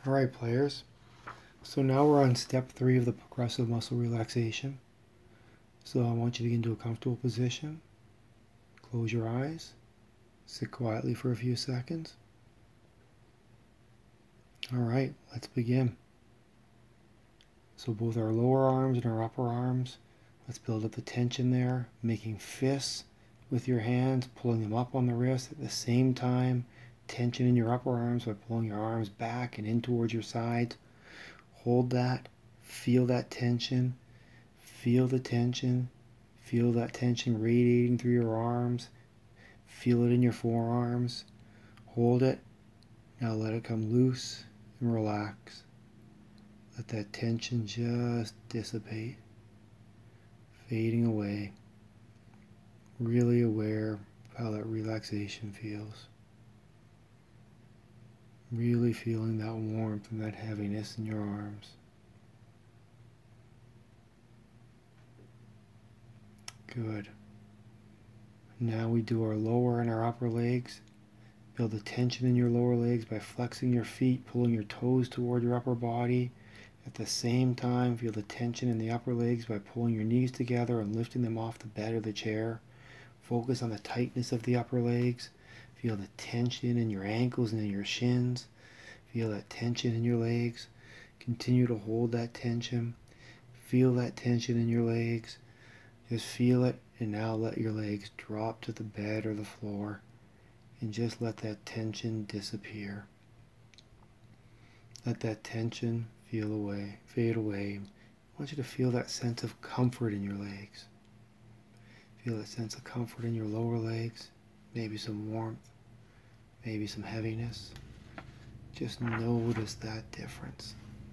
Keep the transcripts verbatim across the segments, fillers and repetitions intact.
All right, players. So now we're on step three of the progressive muscle relaxation. So I want you to get into a comfortable position. Close your eyes. Sit quietly for a few seconds. All right, let's begin. So both our lower arms and our upper arms, let's build up the tension there, making fists with your hands, pulling them up on the wrist at the same time. Tension in your upper arms by pulling your arms back and in towards your sides. Hold that, feel that tension, feel the tension, feel that tension radiating through your arms, feel it in your forearms. Hold it, now let it come loose and relax. Let that tension just dissipate, fading away. Really aware of how that relaxation feels. Really feeling that warmth and that heaviness in your arms. Good. Now we do our lower and our upper legs. Build the tension in your lower legs by flexing your feet, pulling your toes toward your upper body. At the same time, feel the tension in the upper legs by pulling your knees together and lifting them off the bed or the chair. Focus on the tightness of the upper legs. Feel the tension in your ankles and in your shins. Feel that tension in your legs. Continue to hold that tension. Feel that tension in your legs. Just feel it, and now let your legs drop to the bed or the floor, and just let that tension disappear. Let that tension feel away, fade away. I want you to feel that sense of comfort in your legs. Feel that sense of comfort in your lower legs, maybe some warmth, maybe some heaviness. Just notice that difference.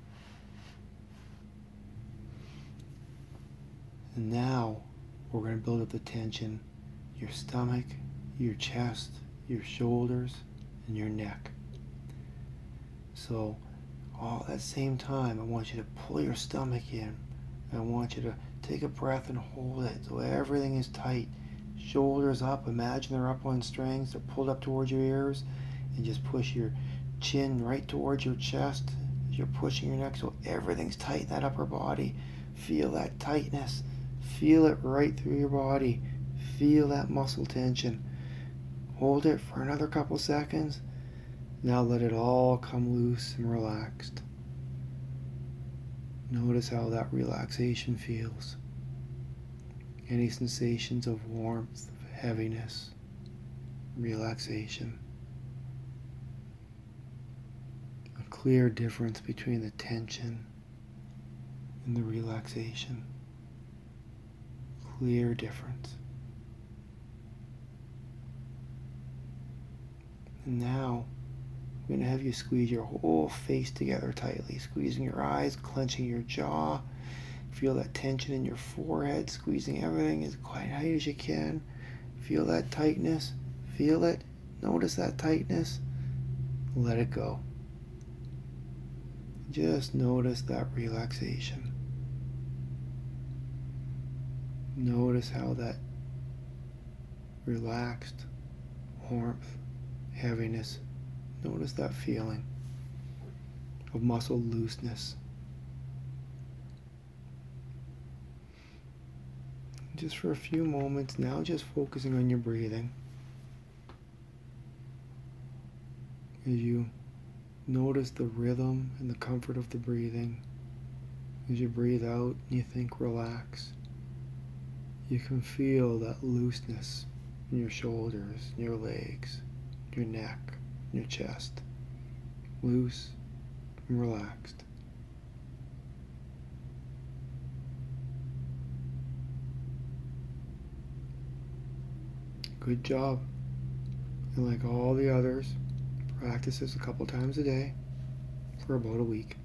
And now we're going to build up the tension, your stomach, your chest, your shoulders, and your neck. So all at the same time, I want you to pull your stomach in. I want you to take a breath and hold it so everything is tight. Shoulders up, imagine they're up on strings, they're pulled up towards your ears, and just push your chin right towards your chest as you're pushing your neck so everything's tight in that upper body. Feel that tightness. Feel it right through your body. Feel that muscle tension. Hold it for another couple seconds. Now let it all come loose and relaxed. Notice how that relaxation feels. Any sensations of warmth, of heaviness, relaxation. A clear difference between the tension and the relaxation. Clear difference. And now I'm going to have you squeeze your whole face together tightly, squeezing your eyes, clenching your jaw. Feel that tension in your forehead, squeezing everything as quite tight as you can. Feel that tightness. Feel it. Notice that tightness. Let it go. Just notice that relaxation. Notice how that relaxed warmth, heaviness, notice that feeling of muscle looseness. Just for a few moments now, just focusing on your breathing. As you notice the rhythm and the comfort of the breathing. As you breathe out, you think relax. You can feel that looseness in your shoulders, in your legs, your neck, your chest. Loose and relaxed. Good job. And like all the others, practice this a couple times a day for about a week.